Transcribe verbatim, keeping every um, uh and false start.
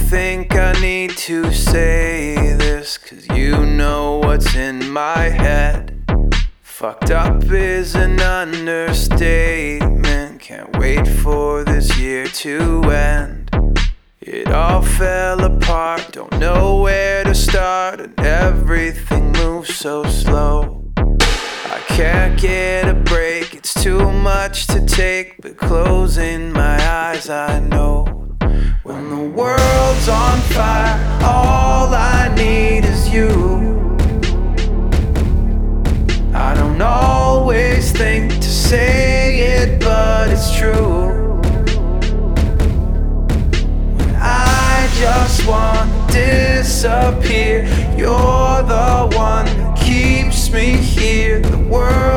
think I need to say this, 'cause you know what's in my head. Fucked up is an understatement. Can't wait for this year to end. It all fell apart, don't know where to start, and everything moves so slow. I can't get a break, it's too much to take, but closing my eyes I know. When the world's on fire, all I need is you. I don't always think to say it, but it's true. When I just want to disappear, you're the one that keeps me here. The world